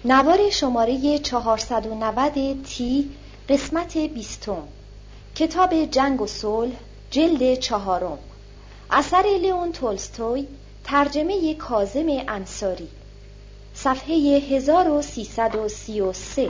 نوار شماره 490 تی قسمت 20 کتاب جنگ و صلح جلد 4 اثر لئون تولستوی ترجمه کاظم انصاری صفحه 1333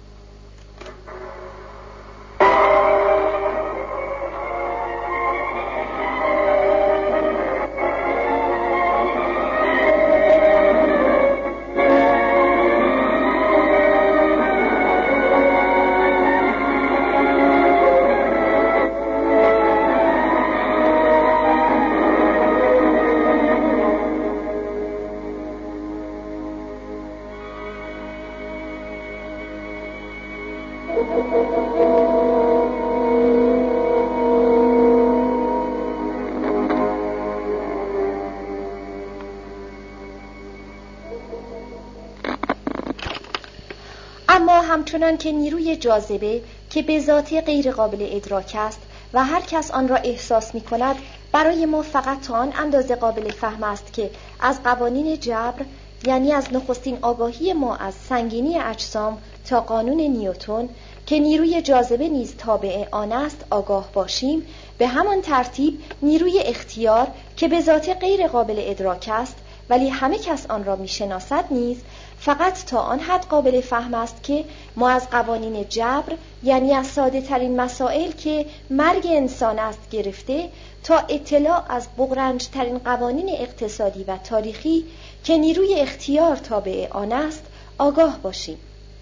اما همچنان که نیروی جاذبه که به ذاتی غیر قابل ادراک است و هر کس آن را احساس می کند برای ما فقط تا آن اندازه قابل فهم است که از قوانین جبر، یعنی از نخستین آگاهی ما از سنگینی اجسام تا قانون نیوتن که نیروی جاذبه نیز تابع آن است آگاه باشیم، به همان ترتیب نیروی اختیار که به ذات غیر قابل ادراک است ولی همه کس آن را میشناسد نیز فقط تا آن حد قابل فهم است که ما از قوانین جبر، یعنی از ساده ترین مسائل که مرگ انسان است گرفته تا اطلاع از بغرنج ترین قوانین اقتصادی و تاریخی که نیروی اختیار تابع آن است آگاه باشیم.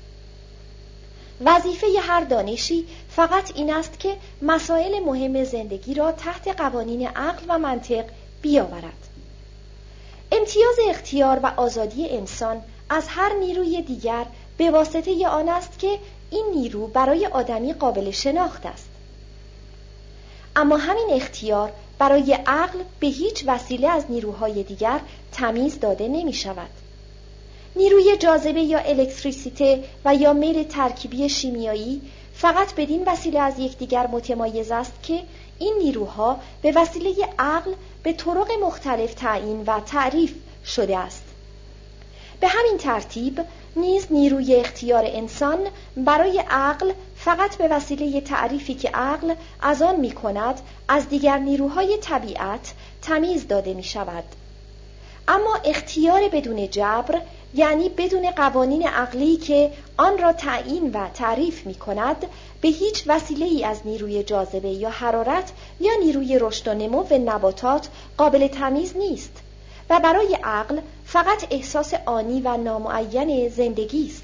وظیفه هر دانشی فقط این است که مسائل مهم زندگی را تحت قوانین عقل و منطق بیاورد. امتیاز اختیار و آزادی انسان از هر نیروی دیگر به واسطه آن است که این نیرو برای آدمی قابل شناخت است. اما همین اختیار برای عقل به هیچ وسیله از نیروهای دیگر تمیز داده نمی شود. نیروی جاذبه یا الکتریسیته و یا میل ترکیبی شیمیایی فقط بدین وسیله از یکدیگر متمایز است که این نیروها به وسیله عقل به طرق مختلف تعیین و تعریف شده است. به همین ترتیب نیز نیروی اختیار انسان برای عقل فقط به وسیله تعریفی که عقل از آن می کند از دیگر نیروهای طبیعت تمیز داده می شود. اما اختیار بدون جبر، یعنی بدون قوانین عقلی که آن را تعیین و تعریف می کند، به هیچ وسیله‌ای از نیروی جاذبه یا حرارت یا نیروی رشد و نمو نباتات قابل تمیز نیست و برای عقل فقط احساس آنی و نامعین زندگی است.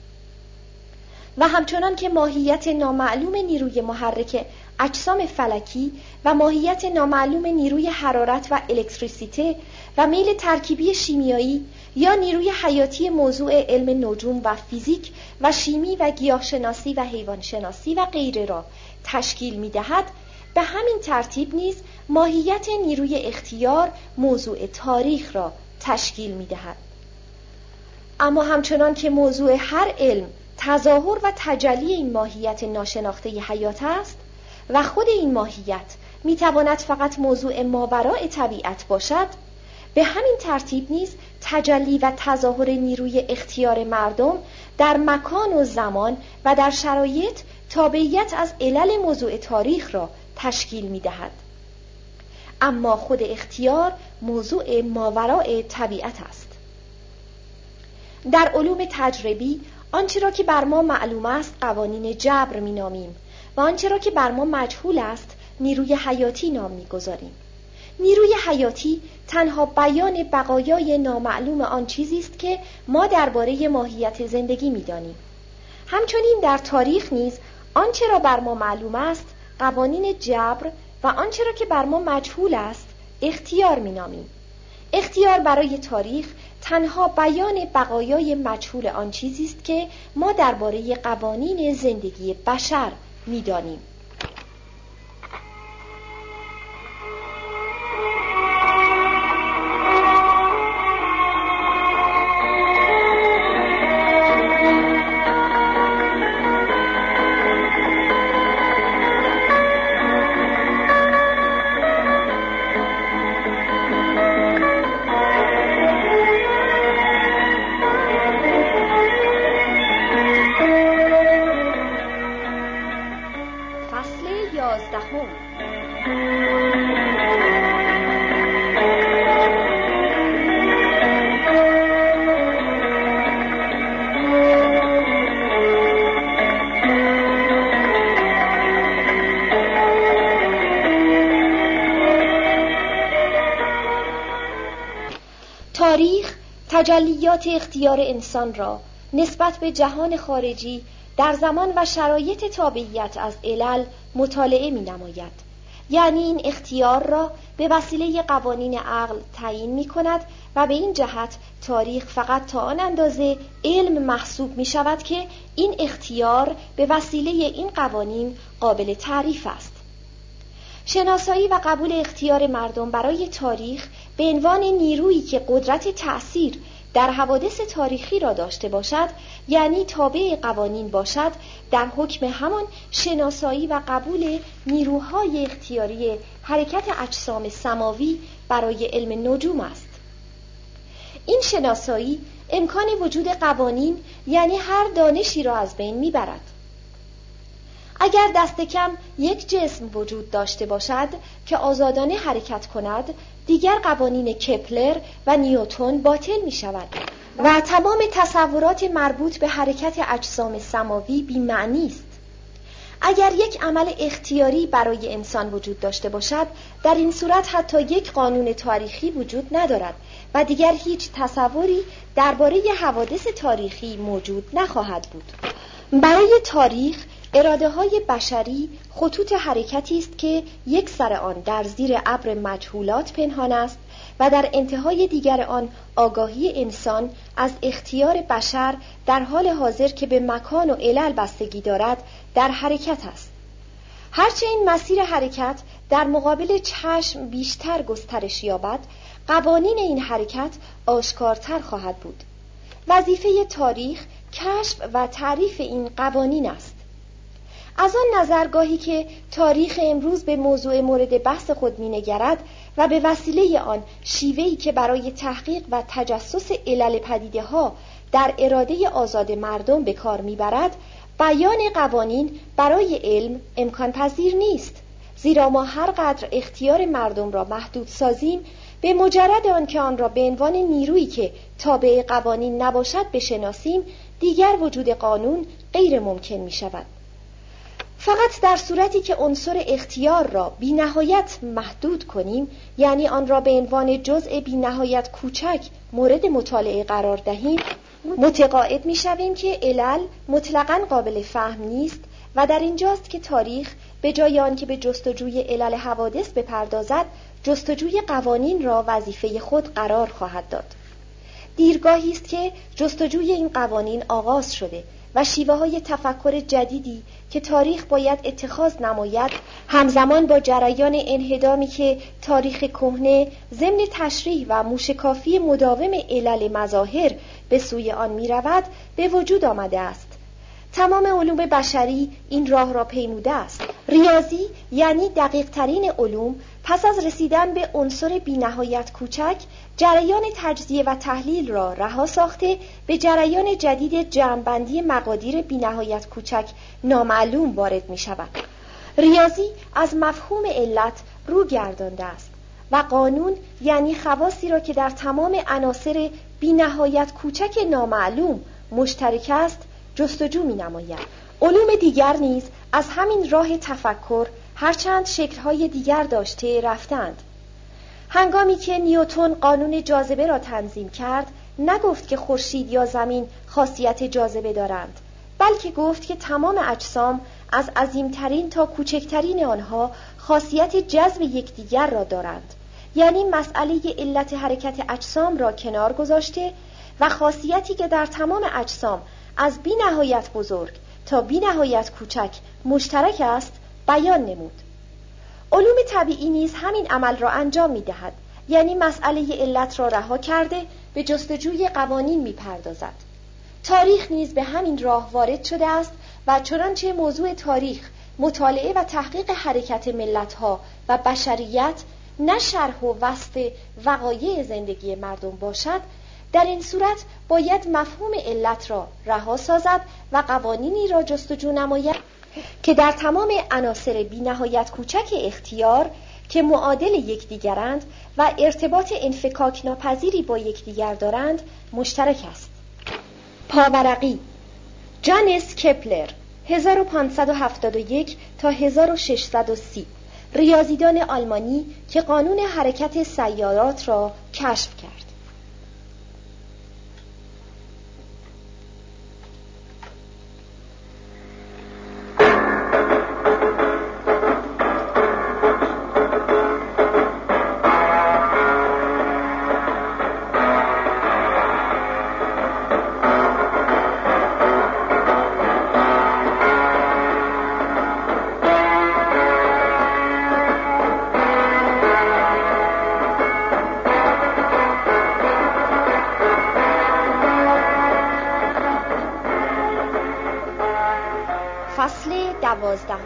و همچنان که ماهیت نامعلوم نیروی محرک اجسام فلکی و ماهیت نامعلوم نیروی حرارت و الکتریسیته و میل ترکیبی شیمیایی یا نیروی حیاتی موضوع علم نجوم و فیزیک و شیمی و گیاهشناسی و حیوانشناسی و غیره را تشکیل می‌دهد، به همین ترتیب نیز ماهیت نیروی اختیار موضوع تاریخ را تشکیل می‌دهد. اما همچنان که موضوع هر علم تظاهر و تجلی این ماهیت ناشناخته حیات است و خود این ماهیت می‌تواند فقط موضوع ماوراء طبیعت باشد، به همین ترتیب نیز تجلی و تظاهر نیروی اختیار مردم در مکان و زمان و در شرایط تابعیت از علل موضوع تاریخ را تشکیل می‌دهد. اما خود اختیار موضوع ماوراء طبیعت است. در علوم تجربی آنچه را که بر ما معلوم است قوانین جبر می‌نامیم و آنچه را که بر ما مجهول است نیروی حیاتی نام می‌گذاریم. نیروی حیاتی تنها بیان بقایای نامعلوم آن چیزی است که ما درباره ماهیت زندگی می‌دانیم. همچنین در تاریخ نیز آنچه را بر ما معلوم است قوانین جبر و آنچه را که بر ما مجهول است اختیار می‌نامیم. اختیار برای تاریخ تنها بیان بقایای مجهول آن چیزی است که ما درباره قوانین زندگی بشر می‌دانیم. تجلیات اختیار انسان را نسبت به جهان خارجی در زمان و شرایط تابعیت از علل مطالعه می نماید. یعنی این اختیار را به وسیله قوانین عقل تعیین می کند و به این جهت تاریخ فقط تا آن اندازه علم محسوب می شود که این اختیار به وسیله این قوانین قابل تعریف است. شناسایی و قبول اختیار مردم برای تاریخ به عنوان نیرویی که قدرت تأثیر در حوادث تاریخی را داشته باشد، یعنی تابع قوانین باشد، در حکم همان شناسایی و قبول نیروهای اختیاری حرکت اجسام سماوی برای علم نجوم است. این شناسایی امکان وجود قوانین یعنی هر دانشی را از بین میبرد. اگر دست کم یک جسم وجود داشته باشد که آزادانه حرکت کند، دیگر قوانین کپلر و نیوتن باطل می شود و تمام تصورات مربوط به حرکت اجسام سماوی بی‌معنی است. اگر یک عمل اختیاری برای انسان وجود داشته باشد، در این صورت حتی یک قانون تاریخی وجود ندارد و دیگر هیچ تصوری درباره حوادث تاریخی موجود نخواهد بود. برای تاریخ اراده های بشری خطوط حرکتی است که یک سر آن در زیر ابر مجهولات پنهان است و در انتهای دیگر آن آگاهی انسان از اختیار بشر در حال حاضر که به مکان و علل بستگی دارد در حرکت است. هرچه این مسیر حرکت در مقابل چشم بیشتر گسترش یابد، قوانین این حرکت آشکارتر خواهد بود. وظیفه تاریخ کشف و تعریف این قوانین است. از آن نظرگاهی که تاریخ امروز به موضوع مورد بحث خود می‌نگرد و به وسیله آن شیوهی که برای تحقیق و تجسس علل پدیده‌ها در اراده آزاد مردم به کار می‌برد، بیان قوانین برای علم امکان پذیر نیست، زیرا ما هر قدر اختیار مردم را محدود سازیم، به مجرد آن که آن را به عنوان نیرویی که تابع قوانین نباشد بشناسیم، دیگر وجود قانون غیر ممکن می‌شود. فقط در صورتی که عنصر اختیار را بی نهایت محدود کنیم، یعنی آن را به عنوان جزء بی نهایت کوچک مورد مطالعه قرار دهیم، متقاعد می شویم که علل مطلقاً قابل فهم نیست و در اینجاست که تاریخ به جای آن که به جستجوی علل حوادث بپردازد، جستجوی قوانین را وظیفه خود قرار خواهد داد. دیرگاهی است که جستجوی این قوانین آغاز شده و شیوه‌های تفکر جدیدی که تاریخ باید اتخاذ نماید، همزمان با جریان انهدامی که تاریخ کهنه ضمن تشریح و موشکافی مداوم علل مظاهر به سوی آن می رود، به وجود آمده است. تمام علوم بشری این راه را پیموده است. ریاضی یعنی دقیق ترین علوم پس از رسیدن به عنصر بی نهایت کوچک، جریان تجزیه و تحلیل را رها ساخته به جریان جدید جمع‌بندی مقادیر بی نهایت کوچک نامعلوم وارد می شود. ریاضی از مفهوم علت رو گردانده است و قانون یعنی خواصی را که در تمام عناصر بی نهایت کوچک نامعلوم مشترک است جستجو می نماید. علوم دیگر نیز از همین راه تفکر هرچند شکل‌های دیگر داشته رفتند. هنگامی که نیوتن قانون جاذبه را تنظیم کرد، نگفت که خورشید یا زمین خاصیت جاذبه دارند، بلکه گفت که تمام اجسام از عظیمترین تا کوچکترین آنها خاصیت جذب یکدیگر را دارند. یعنی مسئله علت حرکت اجسام را کنار گذاشته و خاصیتی که در تمام اجسام از بی نهایت بزرگ تا بی نهایت کوچک مشترک است بیان نمود. علوم طبیعی نیز همین عمل را انجام می دهد، یعنی مسئله علت را رها کرده به جستجوی قوانین می پردازد. تاریخ نیز به همین راه وارد شده است و چنانچه موضوع تاریخ مطالعه و تحقیق حرکت ملت‌ها و بشریت نه شرح و وصف وقایع زندگی مردم باشد، در این صورت باید مفهوم علت را رها سازد و قوانینی را جستجو نماید که در تمام عناصر بی نهایت کوچک اختیار که معادل یکدیگرند و ارتباط انفکاک ناپذیری با یکدیگر دارند مشترک است. پاورقی جانس کپلر 1571 تا 1630 ریاضیدان آلمانی که قانون حرکت سیارات را کشف کرد. فصل 12.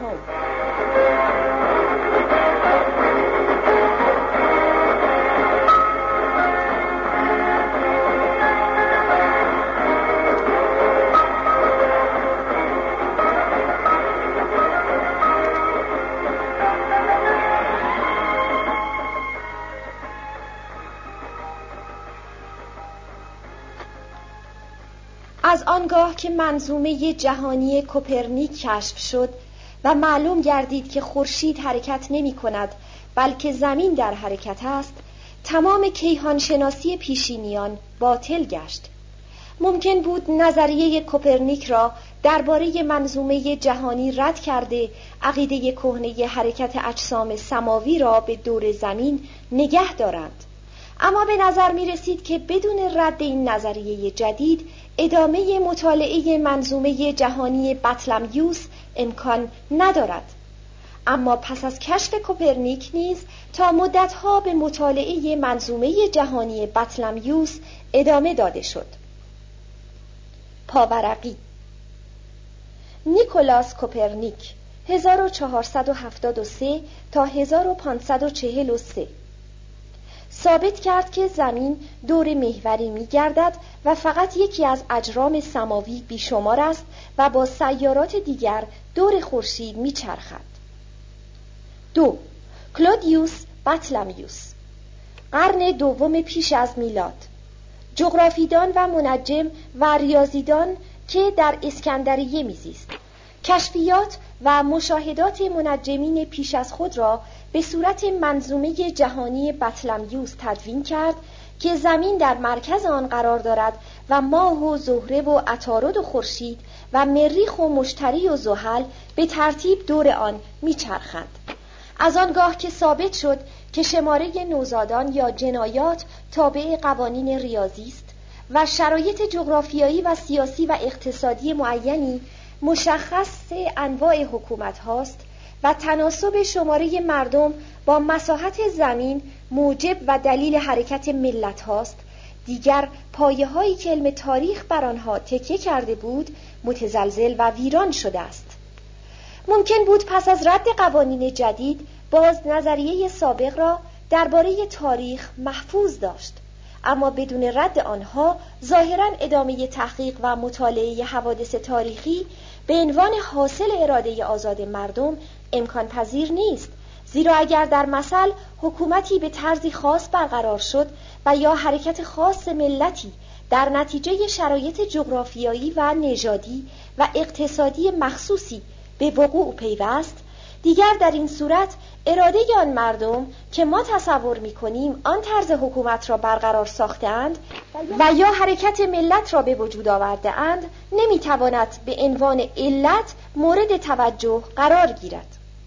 از آنگاه که منظومه جهانی کوپرنیک کشف شد و معلوم گردید که خورشید حرکت نمی کند بلکه زمین در حرکت است، تمام کیهانشناسی پیشینیان باطل گشت. ممکن بود نظریه کوپرنیک را درباره منظومه جهانی رد کرده عقیده کهنه حرکت اجسام سماوی را به دور زمین نگه دارند، اما به نظر می رسید که بدون رد این نظریه جدید ادامه مطالعه منظومه جهانی بطلمیوس امکان ندارد. اما پس از کشف کوپرنیک نیز تا مدتها به مطالعه منظومه جهانی بطلمیوس ادامه داده شد. پاورقی نیکولاس کوپرنیک 1473 تا 1543 ثابت کرد که زمین دور محوری می‌گردد و فقط یکی از اجرام سماوی بیشمار است و با سیارات دیگر دور خورشید می‌چرخد. 2. کلودیوس بطلمیوس، قرن دوم پیش از میلاد، جغرافیدان و منجم و ریاضیدان که در اسکندریه میزیست. کشفیات و مشاهدات منجمین پیش از خود را به صورت منظومه جهانی بطلمیوس تدوین کرد که زمین در مرکز آن قرار دارد و ماه و زهره و عطارد و خورشید و مریخ و مشتری و زحل به ترتیب دور آن میچرخند. از آنگاه که ثابت شد که شماره نوزادان یا جنایات تابع قوانین ریاضی است و شرایط جغرافیایی و سیاسی و اقتصادی معینی مشخص انواع حکومت هاست و تناسب شماره مردم با مساحت زمین موجب و دلیل حرکت ملت هاست، دیگر پایه هایی که علم تاریخ بر آنها تکیه کرده بود متزلزل و ویران شده است. ممکن بود پس از رد قوانین جدید باز نظریه سابق را درباره تاریخ محفوظ داشت، اما بدون رد آنها ظاهراً ادامه تحقیق و مطالعه حوادث تاریخی به عنوان حاصل اراده آزاد مردم امکان پذیر نیست، زیرا اگر در مثل حکومتی به طرزی خاص برقرار شد و یا حرکت خاص ملتی در نتیجه شرایط جغرافیایی و نژادی و اقتصادی مخصوصی به وقوع پیوست، دیگر در این صورت اراده آن مردم که ما تصور می‌کنیم آن طرز حکومت را برقرار ساختند و یا حرکت ملت را به وجود آورده‌اند نمی‌تواند به عنوان علت مورد توجه قرار گیرد.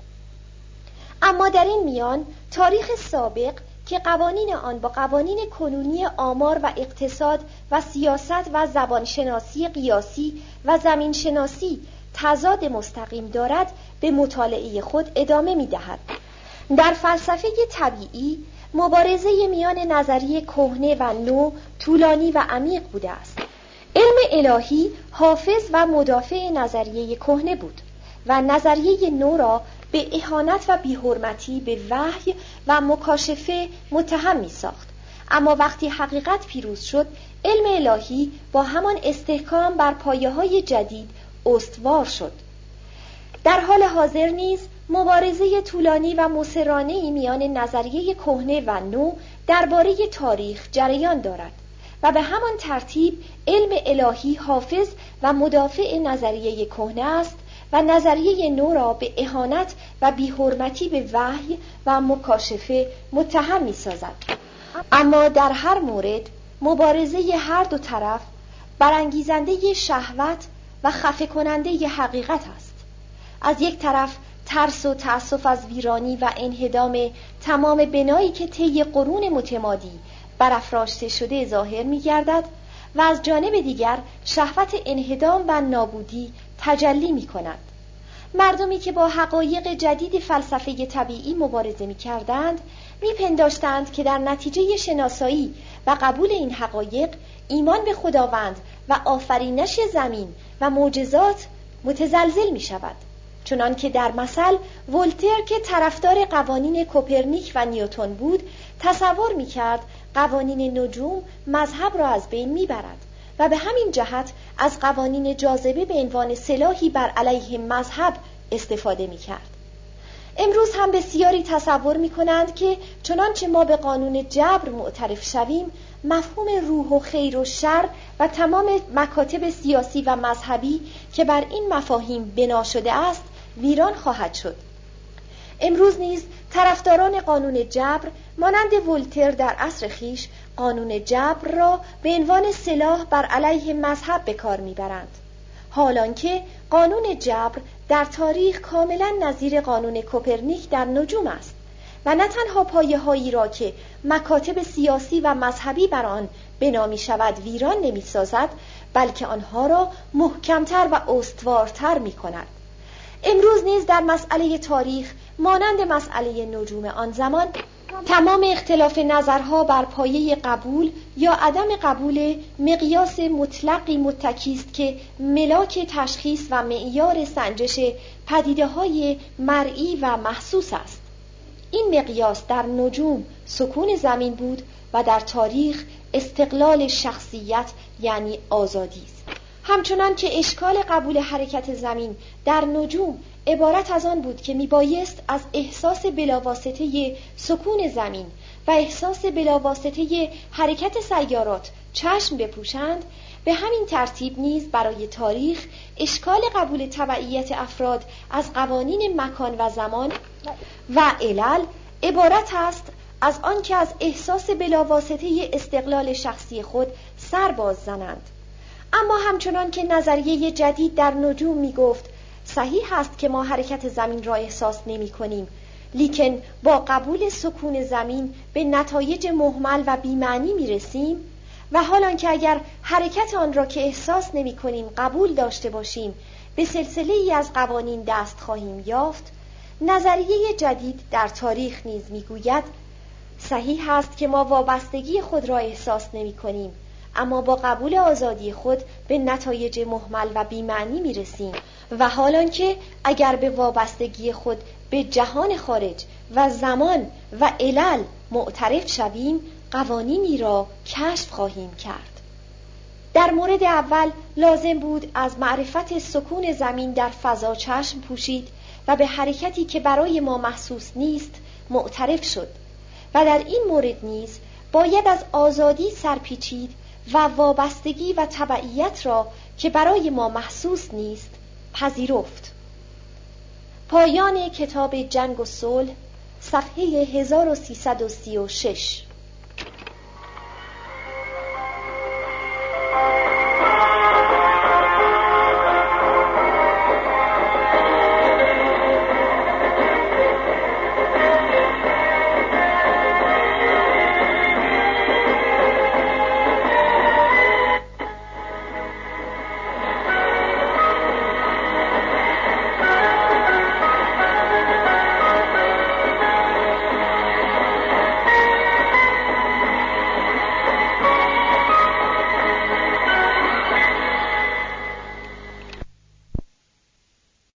اما در این میان تاریخ سابق که قوانین آن با قوانین کنونی آمار و اقتصاد و سیاست و زبانشناسی قیاسی و زمینشناسی تضاد مستقیم دارد به مطالعه خود ادامه می‌دهد. در فلسفه طبیعی مبارزه میان نظریه کهنه و نو طولانی و عمیق بوده است. علم الهی حافظ و مدافع نظریه کهنه بود و نظریه نو را به اهانت و بی‌حرمتی به وحی و مکاشفه متهم می‌ساخت. اما وقتی حقیقت پیروز شد، علم الهی با همان استحکام بر پایه‌های جدید استوار شد. در حال حاضر نیز مبارزه طولانی و مصرانه‌ای میان نظریه کهنه و نو درباره تاریخ جریان دارد و به همان ترتیب علم الهی حافظ و مدافع نظریه کهنه است و نظریه نو را به اهانت و بی‌حرمتی به وحی و مکاشفه متهم می‌سازد. اما در هر مورد مبارزه هر دو طرف برانگیزنده شهوت و خفه کننده حقیقت است. از یک طرف ترس و تأسف از ویرانی و انهدام تمام بنایی که طی قرون متمادی برافراشته شده ظاهر می‌گردد و از جانب دیگر شهوت انهدام و نابودی تجلی می‌کند. مردمی که با حقایق جدید فلسفه طبیعی مبارزه می‌کردند می‌پنداشتند که در نتیجه شناسایی و قبول این حقایق ایمان به خداوند و آفرینش زمین و معجزات متزلزل می شود، چنان که در مثل ولتر که طرفدار قوانین کوپرنیک و نیوتن بود تصور می کرد قوانین نجوم مذهب را از بین می برد و به همین جهت از قوانین جاذبه به عنوان سلاحی بر علیه مذهب استفاده می کرد. امروز هم بسیاری تصور می کنند که چنانچه ما به قانون جبر معترف شویم، مفهوم روح و خیر و شر و تمام مکاتب سیاسی و مذهبی که بر این مفاهیم بنا شده است ویران خواهد شد. امروز نیز طرفداران قانون جبر مانند ولتر در عصر خیش قانون جبر را به عنوان سلاح بر علیه مذهب به کار می‌برند، حالانکه قانون جبر در تاریخ کاملا نظیر قانون کوپرنیک در نجوم است و نه تنها پایه‌هایی را که مکاتب سیاسی و مذهبی بر آن بنا می‌شود ویران نمی‌سازد، بلکه آنها را محکمتر و استوارتر می‌کند. امروز نیز در مسئله تاریخ مانند مسئله نجوم آن زمان تمام اختلاف نظرها بر پایه قبول یا عدم قبول مقیاس مطلقی متکی است که ملاک تشخیص و معیار سنجش پدیده‌های مرئی و محسوس است. این مقیاس در نجوم سکون زمین بود و در تاریخ استقلال شخصیت یعنی آزادی است. همچنان که اشکال قبول حرکت زمین در نجوم عبارت از آن بود که میبایست از احساس بلاواسطه سکون زمین و احساس بلاواسطه حرکت سیارات چشم بپوشند، به همین ترتیب نیز برای تاریخ اشکال قبول تبعیت افراد از قوانین مکان و زمان و علل عبارت است از آن که از احساس بلاواسطه استقلال شخصی خود سر باز زنند. اما همچنان که نظریه جدید در نجوم می گفت صحیح است که ما حرکت زمین را احساس نمی کنیم، لیکن با قبول سکون زمین به نتایج مهمل و بی‌معنی می رسیم و حالان که اگر حرکت آن را که احساس نمی کنیم قبول داشته باشیم به سلسله ای از قوانین دست خواهیم یافت، نظریه جدید در تاریخ نیز می گوید صحیح است که ما وابستگی خود را احساس نمی کنیم، اما با قبول آزادی خود به نتایج مهمل و بی‌معنی می‌رسیم و حالان که اگر به وابستگی خود به جهان خارج و زمان و علل معترف شویم قوانینی را کشف خواهیم کرد. در مورد اول لازم بود از معرفت سکون زمین در فضا چشم پوشید و به حرکتی که برای ما محسوس نیست معترف شد و در این مورد نیز باید از آزادی سرپیچید و وابستگی و تبعیت را که برای ما محسوس نیست پذیرفت. پایان کتاب جنگ و صلح، صفحه 1336.